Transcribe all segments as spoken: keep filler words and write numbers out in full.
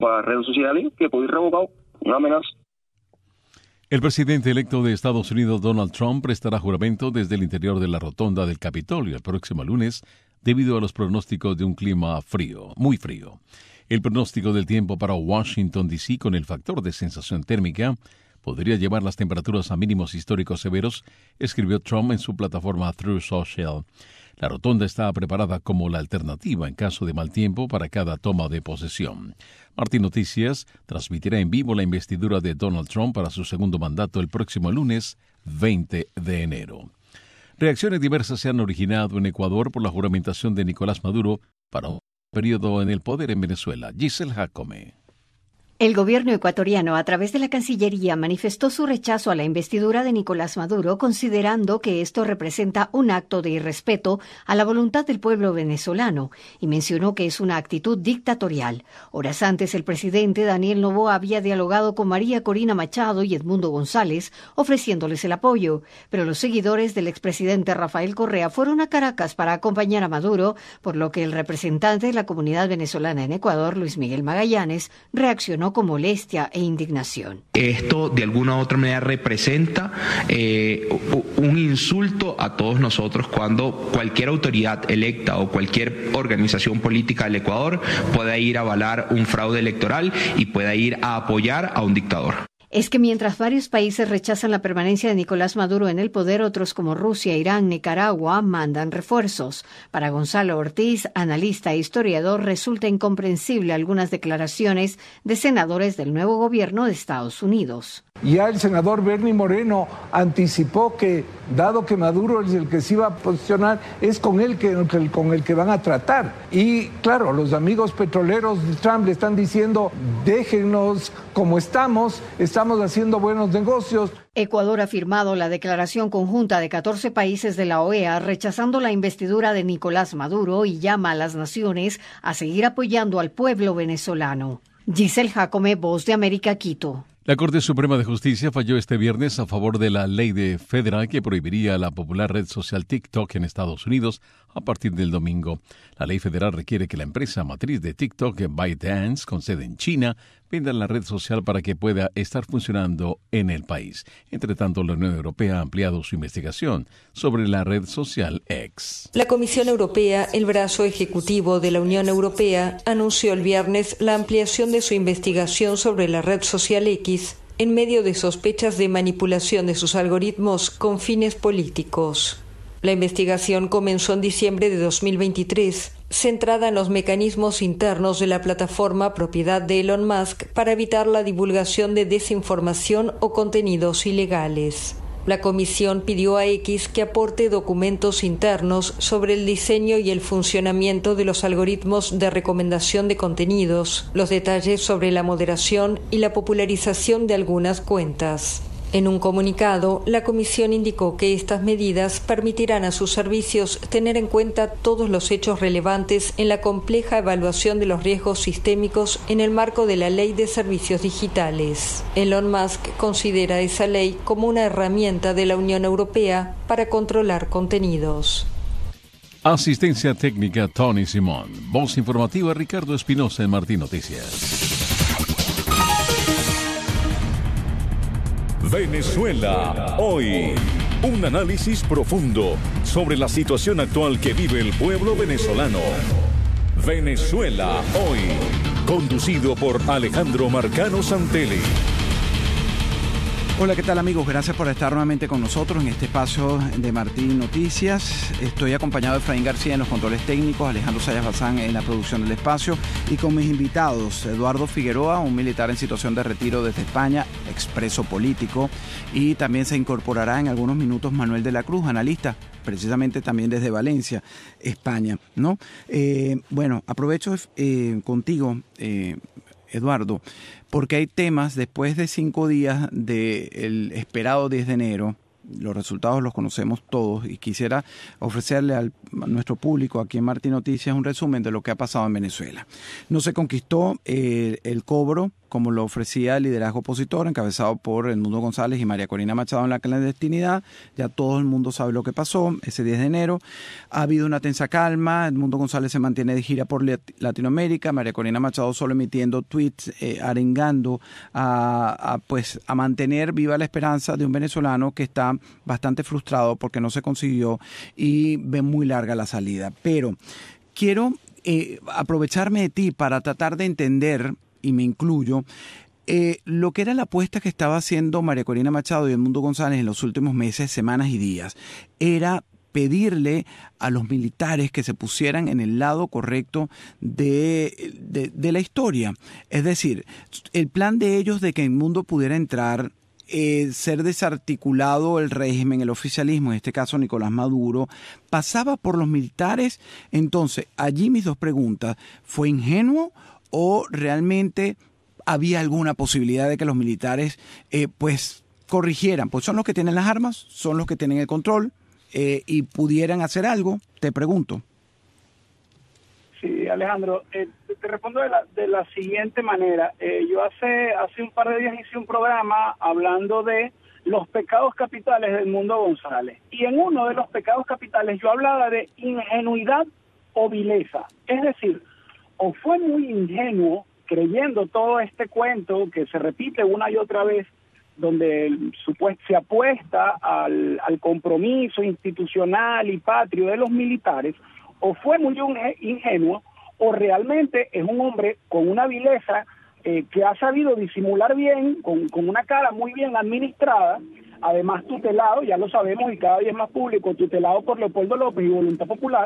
por las redes sociales que puede ir revocado, una amenaza. El presidente electo de Estados Unidos, Donald Trump, prestará juramento desde el interior de la rotonda del Capitolio el próximo lunes debido a los pronósticos de un clima frío, muy frío. El pronóstico del tiempo para Washington, D C, con el factor de sensación térmica, podría llevar las temperaturas a mínimos históricos severos, escribió Trump en su plataforma Truth Social. La rotonda está preparada como la alternativa en caso de mal tiempo para cada toma de posesión. Martín Noticias transmitirá en vivo la investidura de Donald Trump para su segundo mandato el próximo lunes veinte de enero. Reacciones diversas se han originado en Ecuador por la juramentación de Nicolás Maduro para un periodo en el poder en Venezuela. Giselle Jacome. El gobierno ecuatoriano, a través de la Cancillería, manifestó su rechazo a la investidura de Nicolás Maduro, considerando que esto representa un acto de irrespeto a la voluntad del pueblo venezolano, y mencionó que es una actitud dictatorial. Horas antes, el presidente Daniel Noboa había dialogado con María Corina Machado y Edmundo González, ofreciéndoles el apoyo, pero los seguidores del expresidente Rafael Correa fueron a Caracas para acompañar a Maduro, por lo que el representante de la comunidad venezolana en Ecuador, Luis Miguel Magallanes, reaccionó con molestia e indignación. Esto de alguna u otra manera representa eh, un insulto a todos nosotros cuando cualquier autoridad electa o cualquier organización política del Ecuador pueda ir a avalar un fraude electoral y pueda ir a apoyar a un dictador. Es que mientras varios países rechazan la permanencia de Nicolás Maduro en el poder, otros como Rusia, Irán, Nicaragua mandan refuerzos. Para Gonzalo Ortiz, analista e historiador, resulta incomprensible algunas declaraciones de senadores del nuevo gobierno de Estados Unidos. Ya el senador Bernie Moreno anticipó que, dado que Maduro es el que se iba a posicionar, es con él que, con el que van a tratar. Y claro, los amigos petroleros de Trump le están diciendo, déjennos como estamos, estamos haciendo buenos negocios. Ecuador ha firmado la declaración conjunta de catorce países de la O E A rechazando la investidura de Nicolás Maduro y llama a las naciones a seguir apoyando al pueblo venezolano. Giselle Jacome, Voz de América, Quito. La Corte Suprema de Justicia falló este viernes a favor de la ley de federal que prohibiría la popular red social TikTok en Estados Unidos a partir del domingo. La ley federal requiere que la empresa matriz de TikTok, ByteDance, con sede en China, venda la red social para que pueda estar funcionando en el país. Entre tanto, la Unión Europea ha ampliado su investigación sobre la red social X. La Comisión Europea, el brazo ejecutivo de la Unión Europea, anunció el viernes la ampliación de su investigación sobre la red social X en medio de sospechas de manipulación de sus algoritmos con fines políticos. La investigación comenzó en diciembre de dos mil veintitrés, centrada en los mecanismos internos de la plataforma propiedad de Elon Musk para evitar la divulgación de desinformación o contenidos ilegales. La comisión pidió a X que aporte documentos internos sobre el diseño y el funcionamiento de los algoritmos de recomendación de contenidos, los detalles sobre la moderación y la popularización de algunas cuentas. En un comunicado, la comisión indicó que estas medidas permitirán a sus servicios tener en cuenta todos los hechos relevantes en la compleja evaluación de los riesgos sistémicos en el marco de la Ley de Servicios Digitales. Elon Musk considera esa ley como una herramienta de la Unión Europea para controlar contenidos. Asistencia técnica Tony Simón. Voz informativa Ricardo Espinosa en Martín Noticias. Venezuela hoy. Un análisis profundo sobre la situación actual que vive el pueblo venezolano. Venezuela hoy. Conducido por Alejandro Marcano Santelli. Hola, ¿qué tal amigos? Gracias por estar nuevamente con nosotros en este espacio de Martín Noticias. Estoy acompañado de Efraín García en los controles técnicos, Alejandro Sayas Bazán en la producción del espacio y con mis invitados, Eduardo Figueroa, un militar en situación de retiro desde España, expreso político, y también se incorporará en algunos minutos Manuel de la Cruz, analista, precisamente también desde Valencia, España, ¿no? Eh, bueno, aprovecho eh, contigo, eh, Eduardo, porque hay temas después de cinco días del esperado diez de enero, los resultados los conocemos todos y quisiera ofrecerle al, a nuestro público aquí en Martín Noticias un resumen de lo que ha pasado en Venezuela. No se conquistó eh, el cobro como lo ofrecía el liderazgo opositor, encabezado por Edmundo González y María Corina Machado en la clandestinidad. Ya todo el mundo sabe lo que pasó ese diez de enero. Ha habido una tensa calma. Edmundo González se mantiene de gira por Latinoamérica. María Corina Machado solo emitiendo tweets, eh, arengando a, a, pues, a mantener viva la esperanza de un venezolano que está bastante frustrado porque no se consiguió y ve muy larga la salida. Pero quiero eh, aprovecharme de ti para tratar de entender, y me incluyo, eh, lo que era la apuesta que estaba haciendo María Corina Machado y Edmundo González en los últimos meses, semanas y días. Era pedirle a los militares que se pusieran en el lado correcto de, de, de la historia. Es decir, el plan de ellos de que Edmundo pudiera entrar, Eh, ser desarticulado el régimen, el oficialismo, en este caso Nicolás Maduro, pasaba por los militares. Entonces, allí mis dos preguntas: ¿fue ingenuo o realmente había alguna posibilidad de que los militares eh, pues corrigieran? Pues son los que tienen las armas, son los que tienen el control eh, y pudieran hacer algo. Te pregunto. Sí, Alejandro, eh, te respondo de la, de la siguiente manera. Eh, yo hace hace un par de días hice un programa hablando de los pecados capitales de Edmundo González. Y en uno de los pecados capitales yo hablaba de ingenuidad o vileza. Es decir, o fue muy ingenuo creyendo todo este cuento que se repite una y otra vez, donde supuest- se apuesta al, al compromiso institucional y patrio de los militares, o fue muy ingenuo, o realmente es un hombre con una vileza eh, que ha sabido disimular bien, con, con una cara muy bien administrada, además tutelado, ya lo sabemos y cada día es más público, tutelado por Leopoldo López y Voluntad Popular,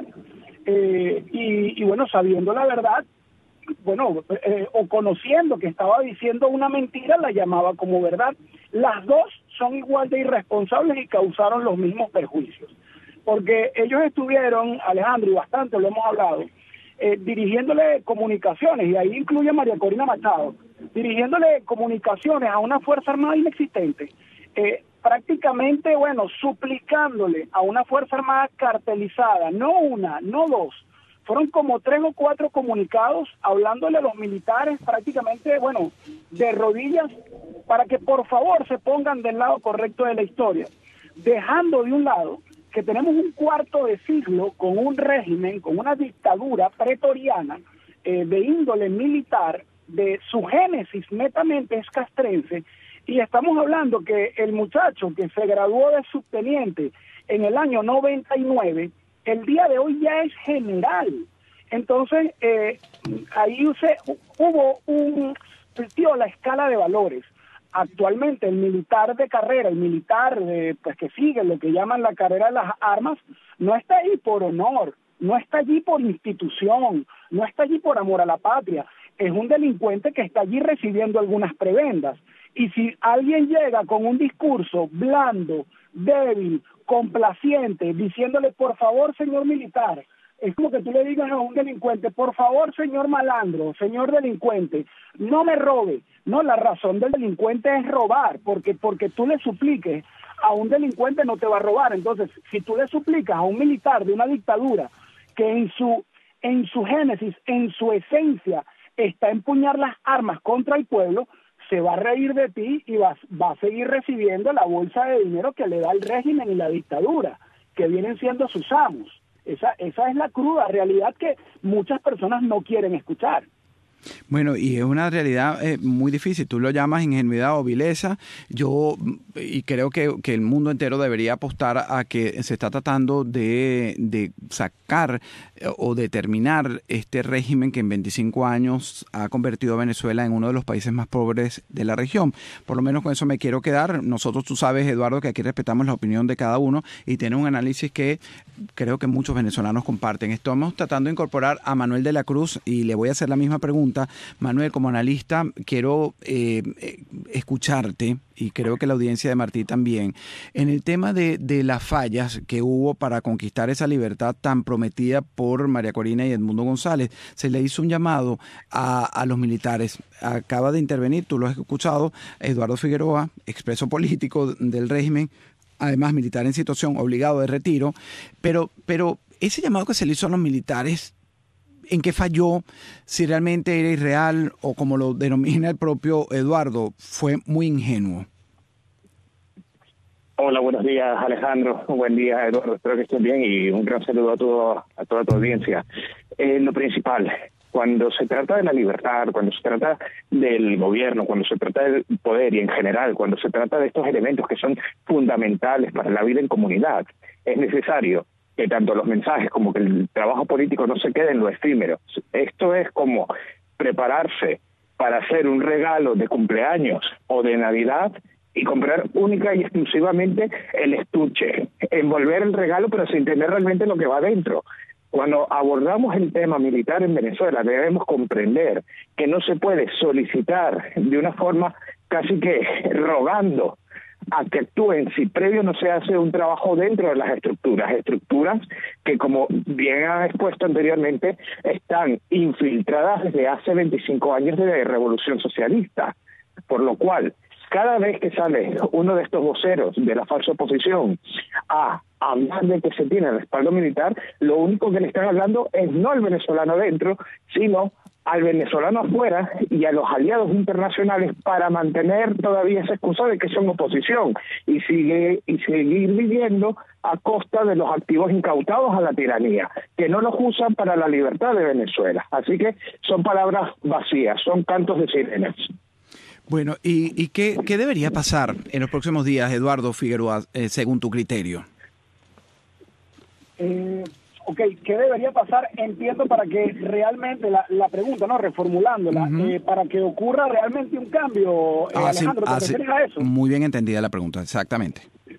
eh, y, y bueno, sabiendo la verdad, bueno, eh, o conociendo que estaba diciendo una mentira, la llamaba como verdad. Las dos son igual de irresponsables y causaron los mismos perjuicios. Porque ellos estuvieron, Alejandro, y bastante lo hemos hablado, eh, dirigiéndole comunicaciones, y ahí incluye a María Corina Machado, dirigiéndole comunicaciones a una Fuerza Armada inexistente, eh, prácticamente, bueno, suplicándole a una Fuerza Armada cartelizada, no una, no dos, fueron como tres o cuatro comunicados hablándole a los militares prácticamente, bueno, de rodillas, para que por favor se pongan del lado correcto de la historia, dejando de un lado que tenemos un cuarto de siglo con un régimen, con una dictadura pretoriana eh, de índole militar, de su génesis netamente es castrense, y estamos hablando que el muchacho que se graduó de subteniente en el año noventa y nueve, el día de hoy ya es general. Entonces, eh, ahí se, hubo un, tío, la escala de valores. Actualmente el militar de carrera, el militar de, pues que sigue lo que llaman la carrera de las armas, no está ahí por honor, no está allí por institución, no está allí por amor a la patria. Es un delincuente que está allí recibiendo algunas prebendas. Y si alguien llega con un discurso blando, débil, complaciente, diciéndole, por favor, señor militar, es como que tú le digas a un delincuente, por favor, señor malandro, señor delincuente, no me robe. No, la razón del delincuente es robar, porque porque tú le supliques a un delincuente no te va a robar. Entonces, si tú le suplicas a un militar de una dictadura que en su en su génesis, en su esencia, está a empuñar las armas contra el pueblo, se va a reír de ti y va, va a seguir recibiendo la bolsa de dinero que le da el régimen y la dictadura, que vienen siendo sus amos. Esa, esa es la cruda realidad que muchas personas no quieren escuchar. Bueno, y es una realidad eh, muy difícil. Tú lo llamas ingenuidad o vileza. Yo, y creo que, que el mundo entero debería apostar a que se está tratando de, de sacar eh, o determinar este régimen que en veinticinco años ha convertido a Venezuela en uno de los países más pobres de la región. Por lo menos con eso me quiero quedar. Nosotros, tú sabes, Eduardo, que aquí respetamos la opinión de cada uno y tiene un análisis que creo que muchos venezolanos comparten. Estamos tratando de incorporar a Manuel de la Cruz y le voy a hacer la misma pregunta. Manuel, como analista, quiero eh, escucharte, y creo que la audiencia de Martí también, en el tema de, de las fallas que hubo para conquistar esa libertad tan prometida por María Corina y Edmundo González. Se le hizo un llamado a, a los militares. Acaba de intervenir, tú lo has escuchado, Eduardo Figueroa, expreso político del régimen, además militar en situación obligado de retiro, pero, pero ese llamado que se le hizo a los militares, en qué falló, si realmente era irreal o, como lo denomina el propio Eduardo, fue muy ingenuo. Hola, buenos días, Alejandro. Buen día, Eduardo. Espero que estén bien y un gran saludo a, todo, a toda tu audiencia. Eh, lo principal, cuando se trata de la libertad, cuando se trata del gobierno, cuando se trata del poder y en general, cuando se trata de estos elementos que son fundamentales para la vida en comunidad, es necesario que tanto los mensajes como que el trabajo político no se quede en lo efímero. Esto es como prepararse para hacer un regalo de cumpleaños o de Navidad y comprar única y exclusivamente el estuche, envolver el regalo pero sin entender realmente lo que va dentro. Cuando abordamos el tema militar en Venezuela debemos comprender que no se puede solicitar de una forma casi que rogando a que actúen si previo no se hace un trabajo dentro de las estructuras, estructuras que, como bien han expuesto anteriormente, están infiltradas desde hace veinticinco años de revolución socialista, por lo cual cada vez que sale uno de estos voceros de la falsa oposición a hablar de que se tiene respaldo militar, lo único que le están hablando es no al venezolano dentro, sino al venezolano afuera y a los aliados internacionales para mantener todavía esa excusa de que son oposición y sigue y seguir viviendo a costa de los activos incautados a la tiranía, que no los usan para la libertad de Venezuela. Así que son palabras vacías, son cantos de sirenas. Bueno, ¿y, y qué, qué debería pasar en los próximos días, Eduardo Figueroa, eh, según tu criterio? Eh, ok, ¿qué debería pasar? Entiendo para que realmente, la, la pregunta, ¿no? Reformulándola, uh-huh. eh, para que ocurra realmente un cambio, eh, ah, Alejandro, sí, ¿te ah, refieres sí. a eso? Muy bien entendida la pregunta, exactamente.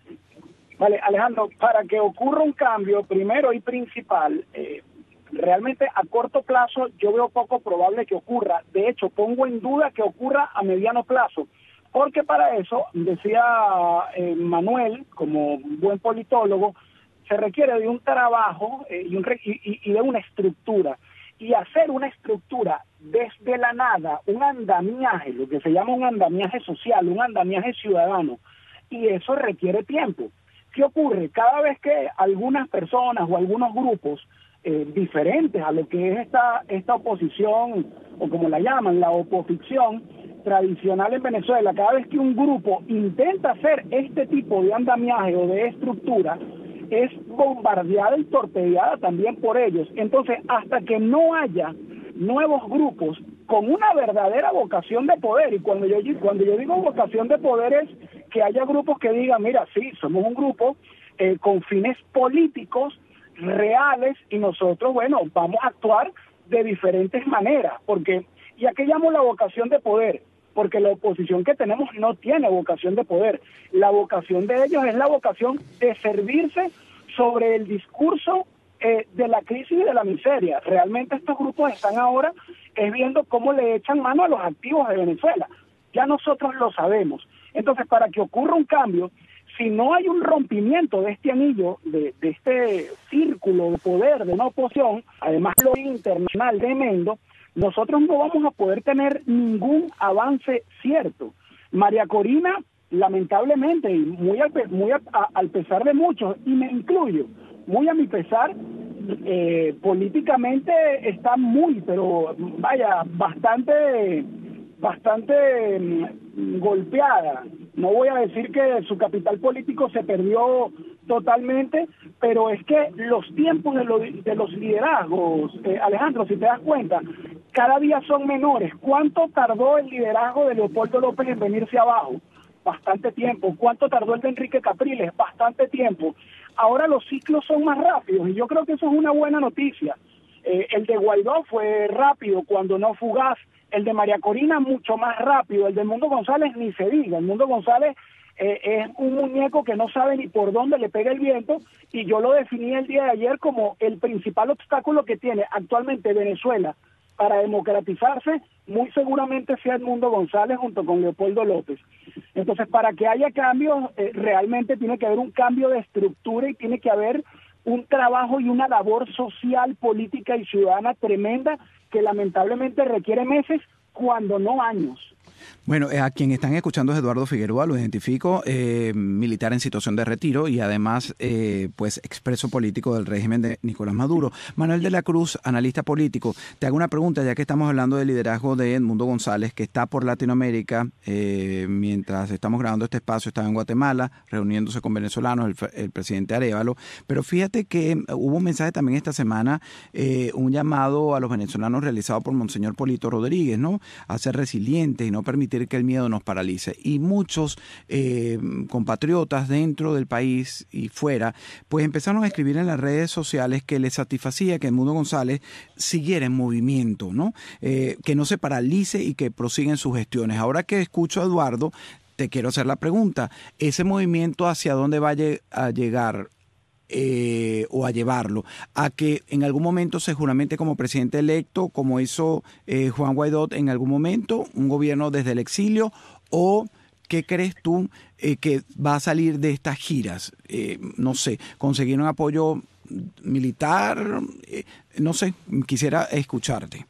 Vale, Alejandro, para que ocurra un cambio, primero y principal, eh, realmente a corto plazo yo veo poco probable que ocurra. De hecho, pongo en duda que ocurra a mediano plazo, porque para eso, decía eh, Manuel, como buen politólogo, se requiere de un trabajo eh, y, un re y, y de una estructura. Y hacer una estructura desde la nada, un andamiaje, lo que se llama un andamiaje social, un andamiaje ciudadano, y eso requiere tiempo. ¿Qué ocurre? Cada vez que algunas personas o algunos grupos Eh, diferentes a lo que es esta esta oposición, o como la llaman, la oposición tradicional en Venezuela, cada vez que un grupo intenta hacer este tipo de andamiaje o de estructura, es bombardeada y torpedeada también por ellos. Entonces, hasta que no haya nuevos grupos con una verdadera vocación de poder, y cuando yo, cuando yo digo vocación de poder es que haya grupos que digan, mira, sí, somos un grupo eh, con fines políticos reales y nosotros, bueno, vamos a actuar de diferentes maneras, porque, ¿y a qué llamo la vocación de poder? Porque la oposición que tenemos no tiene vocación de poder. La vocación de ellos es la vocación de servirse sobre el discurso eh, de la crisis y de la miseria. Realmente estos grupos están ahora es viendo cómo le echan mano a los activos de Venezuela. Ya nosotros lo sabemos. Entonces, para que ocurra un cambio, si no hay un rompimiento de este anillo, de, de este círculo de poder de una oposición, además lo internacional tremendo, nosotros no vamos a poder tener ningún avance cierto. María Corina, lamentablemente, y muy al, muy a, a, al pesar de muchos, y me incluyo, muy a mi pesar, eh, políticamente está muy, pero vaya, bastante, bastante mm, golpeada. No voy a decir que su capital político se perdió totalmente, pero es que los tiempos de, lo, de los liderazgos, eh, Alejandro, si te das cuenta, cada día son menores. ¿Cuánto tardó el liderazgo de Leopoldo López en venirse abajo? Bastante tiempo. ¿Cuánto tardó el de Enrique Capriles? Bastante tiempo. Ahora los ciclos son más rápidos y yo creo que eso es una buena noticia. Eh, el de Guaidó fue rápido, cuando no fugaz. El de María Corina mucho más rápido. El de Mundo González ni se diga. El Mundo González eh, es un muñeco que no sabe ni por dónde le pega el viento, y yo lo definí el día de ayer como el principal obstáculo que tiene actualmente Venezuela para democratizarse, muy seguramente sea Edmundo González junto con Leopoldo López. Entonces, para que haya cambios, eh, realmente tiene que haber un cambio de estructura y tiene que haber un trabajo y una labor social, política y ciudadana tremenda que lamentablemente requiere meses, cuando no años. Bueno, a quien están escuchando es Eduardo Figueroa, lo identifico, eh, militar en situación de retiro y además eh, pues expreso político del régimen de Nicolás Maduro. Manuel de la Cruz, analista político, te hago una pregunta ya que estamos hablando del liderazgo de Edmundo González, que está por Latinoamérica, eh, mientras estamos grabando este espacio, estaba en Guatemala, reuniéndose con venezolanos, el, el presidente Arévalo, pero fíjate que hubo un mensaje también esta semana, eh, un llamado a los venezolanos realizado por Monseñor Polito Rodríguez, ¿no? A ser resilientes y no permitir que el miedo nos paralice. Y muchos eh, compatriotas dentro del país y fuera, pues empezaron a escribir en las redes sociales que les satisfacía que Edmundo González siguiera en movimiento, ¿no? Eh, que no se paralice y que prosiguen sus gestiones. Ahora que escucho a Eduardo, te quiero hacer la pregunta. ¿Ese movimiento hacia dónde va a llegar? Eh, o a llevarlo a que en algún momento se juramente como presidente electo, como hizo eh, Juan Guaidó en algún momento, un gobierno desde el exilio, o qué crees tú eh, que va a salir de estas giras? Eh, no sé, conseguir un apoyo militar, eh, no sé, quisiera escucharte.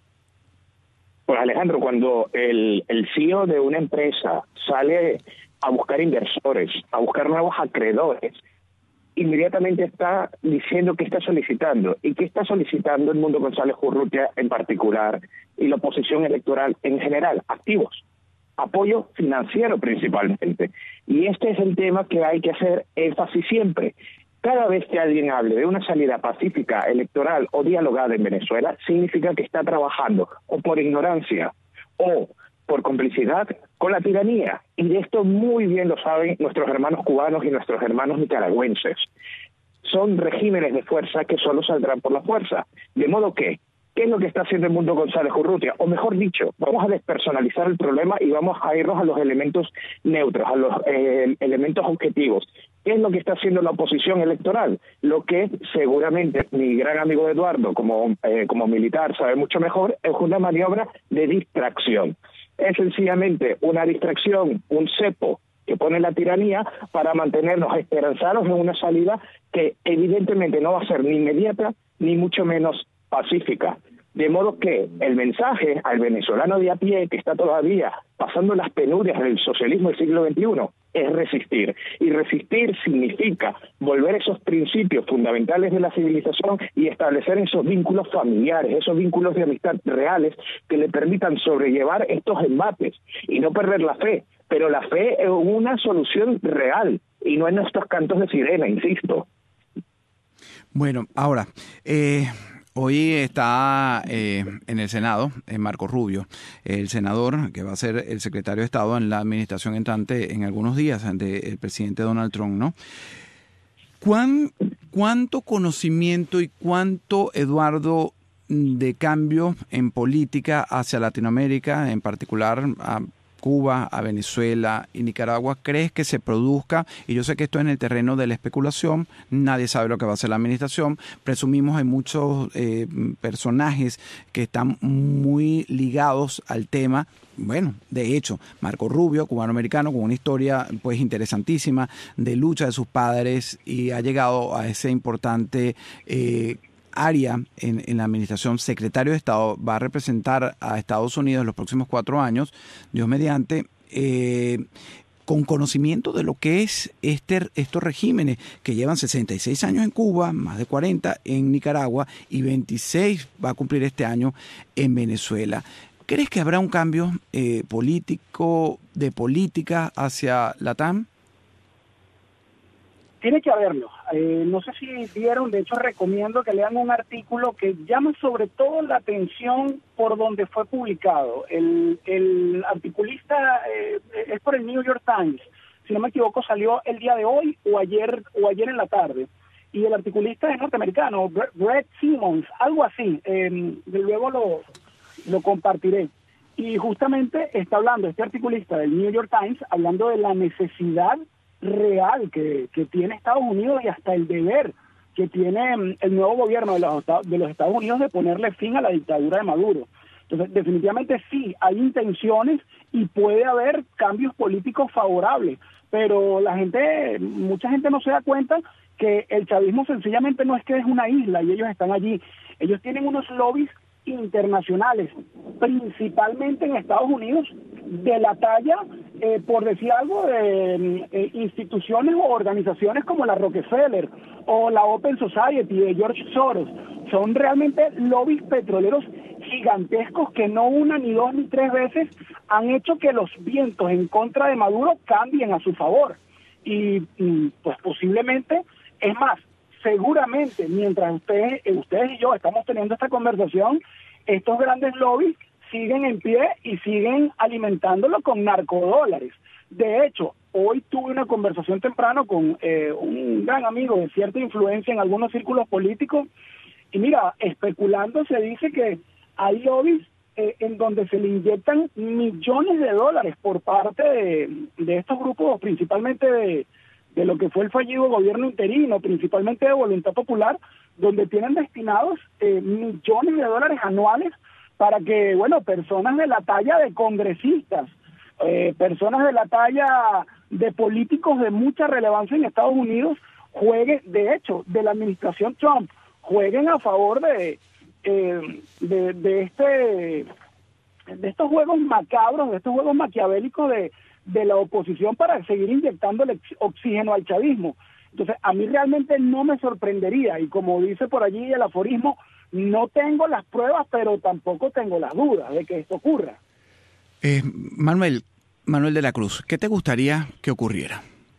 Pues Alejandro, cuando el, el C E O de una empresa sale a buscar inversores, a buscar nuevos acreedores, inmediatamente está diciendo que está solicitando y que está solicitando Edmundo González Urrutia en particular y la oposición electoral en general, activos, apoyo financiero principalmente. Y este es el tema que hay que hacer énfasis siempre. Cada vez que alguien hable de una salida pacífica, electoral o dialogada en Venezuela, significa que está trabajando o por ignorancia o por complicidad con la tiranía. Y de esto muy bien lo saben nuestros hermanos cubanos y nuestros hermanos nicaragüenses. Son regímenes de fuerza que solo saldrán por la fuerza. De modo que, ¿qué es lo que está haciendo Edmundo González Urrutia? O mejor dicho, vamos a despersonalizar el problema y vamos a irnos a los elementos neutros, a los eh, elementos objetivos. ¿Qué es lo que está haciendo la oposición electoral? Lo que seguramente mi gran amigo Eduardo, como, eh, como militar, sabe mucho mejor, es una maniobra de distracción. Es sencillamente una distracción, un cepo que pone la tiranía para mantenernos esperanzados en una salida que evidentemente no va a ser ni inmediata ni mucho menos pacífica. De modo que el mensaje al venezolano de a pie que está todavía pasando las penurias del socialismo del siglo veintiuno es resistir. Y resistir significa volver a esos principios fundamentales de la civilización y establecer esos vínculos familiares, esos vínculos de amistad reales que le permitan sobrellevar estos embates y no perder la fe. Pero la fe es una solución real y no en estos cantos de sirena, insisto. Bueno, ahora... Eh... Hoy está eh, en el Senado eh, Marco Rubio, el senador que va a ser el secretario de Estado en la administración entrante en algunos días del presidente Donald Trump, ¿no? ¿Cuán, ¿Cuánto conocimiento y cuánto, Eduardo, de cambio en política hacia Latinoamérica, en particular a Cuba, a Venezuela y Nicaragua, crees que se produzca? Y yo sé que esto es en el terreno de la especulación, nadie sabe lo que va a hacer la administración, presumimos hay muchos eh, personajes que están muy ligados al tema. Bueno, de hecho, Marco Rubio, cubano-americano, con una historia pues interesantísima de lucha de sus padres y ha llegado a ese importante eh, área en, en la administración, secretario de Estado, va a representar a Estados Unidos en los próximos cuatro años, Dios mediante, eh, con conocimiento de lo que es este, estos regímenes que llevan sesenta y seis años en Cuba, más de cuarenta en Nicaragua y veintiséis va a cumplir este año en Venezuela. ¿Crees que habrá un cambio eh, político, de política hacia Latam? Tiene que haberlo. Eh, no sé si vieron, de hecho recomiendo que lean un artículo que llama sobre todo la atención por donde fue publicado. El, el articulista eh, es por el New York Times, si no me equivoco salió el día de hoy o ayer o ayer en la tarde. Y el articulista es norteamericano, Brett Simmons, algo así. Eh, luego lo, lo compartiré. Y justamente está hablando este articulista del New York Times, hablando de la necesidad real que, que tiene Estados Unidos y hasta el deber que tiene el nuevo gobierno de los, de los Estados Unidos de ponerle fin a la dictadura de Maduro. Entonces, definitivamente sí, hay intenciones y puede haber cambios políticos favorables, pero la gente, mucha gente no se da cuenta que el chavismo sencillamente no es que es una isla y ellos están allí. Ellos tienen unos lobbies internacionales, principalmente en Estados Unidos, de la talla, eh, por decir algo, de eh, instituciones o organizaciones como la Rockefeller o la Open Society de George Soros. Son realmente lobbies petroleros gigantescos que no una, ni dos, ni tres veces han hecho que los vientos en contra de Maduro cambien a su favor. Y pues posiblemente, es más, seguramente mientras ustedes, ustedes y yo estamos teniendo esta conversación, estos grandes lobbies siguen en pie y siguen alimentándolo con narcodólares. De hecho, hoy tuve una conversación temprano con eh, un gran amigo de cierta influencia en algunos círculos políticos, y mira, especulando se dice que hay lobbies eh, en donde se le inyectan millones de dólares por parte de, de estos grupos, principalmente de, de lo que fue el fallido gobierno interino, principalmente de Voluntad Popular, donde tienen destinados eh, millones de dólares anuales para que, bueno, personas de la talla de congresistas, eh, personas de la talla de políticos de mucha relevancia en Estados Unidos jueguen, de hecho, de la administración Trump, jueguen a favor de, eh, de, de este de estos juegos macabros, de estos juegos maquiavélicos de, de la oposición para seguir inyectando oxígeno al chavismo. Entonces, a mí realmente no me sorprendería, y como dice por allí el aforismo, no tengo las pruebas, pero tampoco tengo las dudas de que esto ocurra. Eh, Manuel, Manuel de la Cruz, ¿qué te gustaría que ocurriera?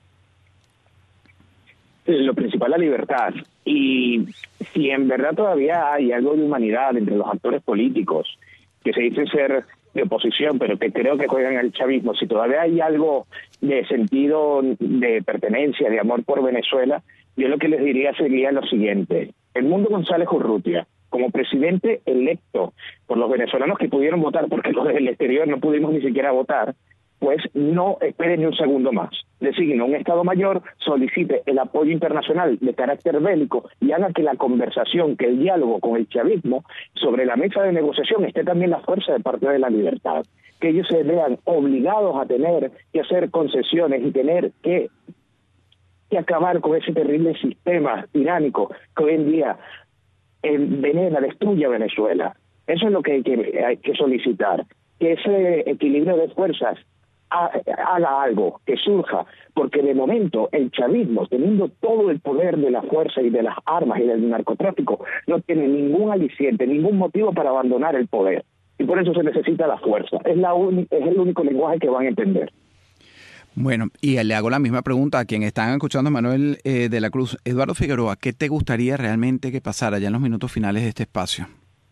Lo principal, la libertad. Y si en verdad todavía hay algo de humanidad entre los actores políticos que se dicen ser de oposición, pero que creo que juegan al chavismo, si todavía hay algo de sentido de pertenencia, de amor por Venezuela, yo lo que les diría sería lo siguiente. Edmundo González Urrutia, como presidente electo por los venezolanos que pudieron votar, porque los del exterior no pudimos ni siquiera votar, pues no espere ni un segundo más. Designe un Estado Mayor, solicite el apoyo internacional de carácter bélico y haga que la conversación, que el diálogo con el chavismo sobre la mesa de negociación esté también la fuerza de parte de la libertad. Que ellos se vean obligados a tener que hacer concesiones y tener que, que acabar con ese terrible sistema tiránico que hoy en día envenena, destruye a Venezuela. Eso es lo que hay que, hay que solicitar. Que ese equilibrio de fuerzas haga algo, que surja, porque de momento el chavismo, teniendo todo el poder de la fuerza y de las armas y del narcotráfico, no tiene ningún aliciente, ningún motivo para abandonar el poder. Y por eso se necesita la fuerza. Es, la es el único lenguaje que van a entender. Bueno, y le hago la misma pregunta a quien están escuchando, Manuel eh, de la Cruz. Eduardo Figueroa, ¿qué te gustaría realmente que pasara ya en los minutos finales de este espacio?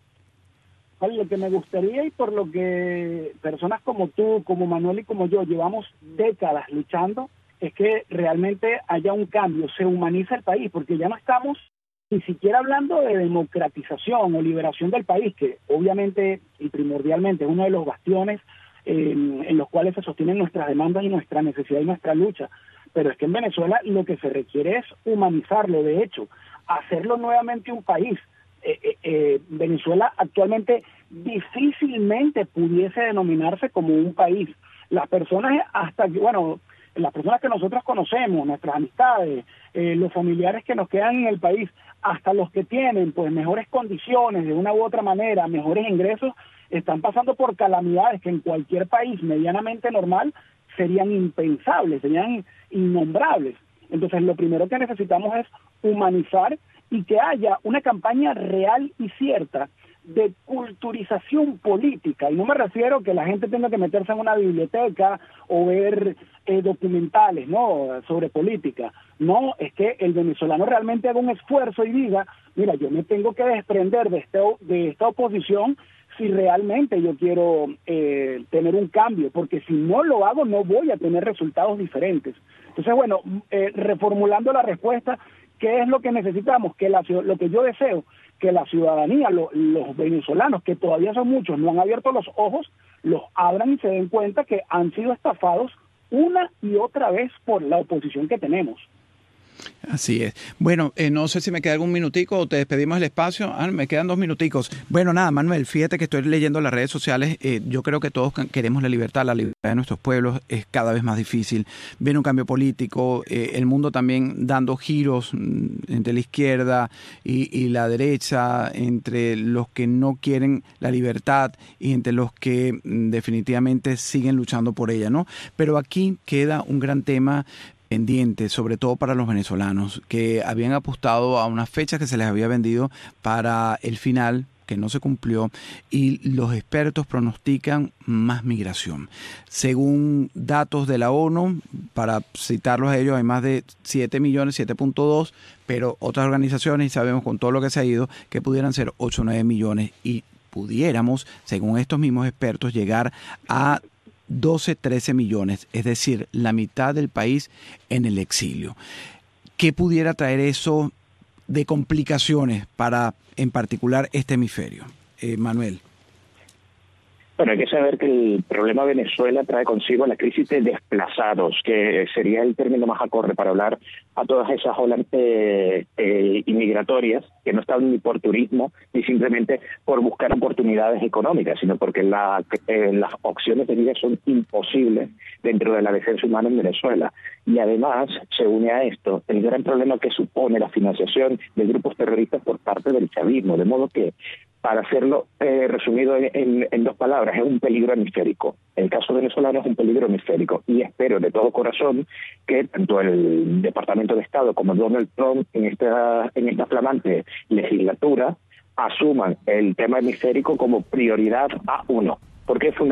Lo que me gustaría, y por lo que personas como tú, como Manuel y como yo llevamos décadas luchando, es que realmente haya un cambio, se humaniza el país, porque ya no estamos ni siquiera hablando de democratización o liberación del país, que obviamente y primordialmente es uno de los bastiones eh, en los cuales se sostienen nuestras demandas y nuestra necesidad y nuestra lucha. Pero es que en Venezuela lo que se requiere es humanizarlo, de hecho, hacerlo nuevamente un país. Eh, eh, eh, Venezuela actualmente difícilmente pudiese denominarse como un país. Las personas, hasta que, bueno, las personas que nosotros conocemos, nuestras amistades, eh, los familiares que nos quedan en el país, hasta los que tienen pues mejores condiciones de una u otra manera, mejores ingresos, están pasando por calamidades que en cualquier país medianamente normal serían impensables, serían innombrables. Entonces, lo primero que necesitamos es humanizar y que haya una campaña real y cierta de culturización política. Y no me refiero a que la gente tenga que meterse en una biblioteca o ver eh, documentales, ¿no?, sobre política. No, es que el venezolano realmente haga un esfuerzo y diga, mira, yo me tengo que desprender de, este, de esta oposición si realmente yo quiero eh, tener un cambio, porque si no lo hago no voy a tener resultados diferentes. Entonces, bueno, eh, reformulando la respuesta, ¿qué es lo que necesitamos? Que la, lo que yo deseo, que la ciudadanía, lo, los venezolanos, que todavía son muchos, no han abierto los ojos, los abran y se den cuenta que han sido estafados una y otra vez por la oposición que tenemos. Así es. Bueno, eh, no sé si me queda algún minutico o te despedimos del espacio. Ah, me quedan dos minuticos. Bueno, nada, Manuel, fíjate que estoy leyendo las redes sociales. Eh, yo creo que todos queremos la libertad. La libertad de nuestros pueblos es cada vez más difícil. Viene un cambio político, eh, el mundo también dando giros mm, entre la izquierda y, y la derecha, entre los que no quieren la libertad y entre los que mm, definitivamente siguen luchando por ella, ¿no? Pero aquí queda un gran tema pendiente, sobre todo para los venezolanos, que habían apostado a una fecha que se les había vendido para el final, que no se cumplió, y los expertos pronostican más migración. Según datos de la ONU, para citarlos a ellos, hay más de siete millones, siete punto dos, pero otras organizaciones, y sabemos con todo lo que se ha ido, que pudieran ser ocho o nueve millones, y pudiéramos, según estos mismos expertos, llegar a doce, trece millones, es decir, la mitad del país en el exilio. ¿Qué pudiera traer eso de complicaciones para, en particular, este hemisferio? Eh, Manuel. Bueno, hay que saber que el problema de Venezuela trae consigo la crisis de desplazados, que sería el término más acorde para hablar a todas esas olas eh, eh, inmigratorias que no están ni por turismo ni simplemente por buscar oportunidades económicas, sino porque la, eh, las opciones de vida son imposibles dentro de la defensa humana en Venezuela. Y además se une a esto el gran problema que supone la financiación de grupos terroristas por parte del chavismo, de modo que, para hacerlo eh, resumido en, en, en dos palabras, es un peligro hemisférico. El caso venezolano es un peligro hemisférico y espero de todo corazón que tanto el Departamento de Estado como Donald Trump en esta, en esta flamante legislatura asuman el tema hemisférico como prioridad A uno, porque es fundamental.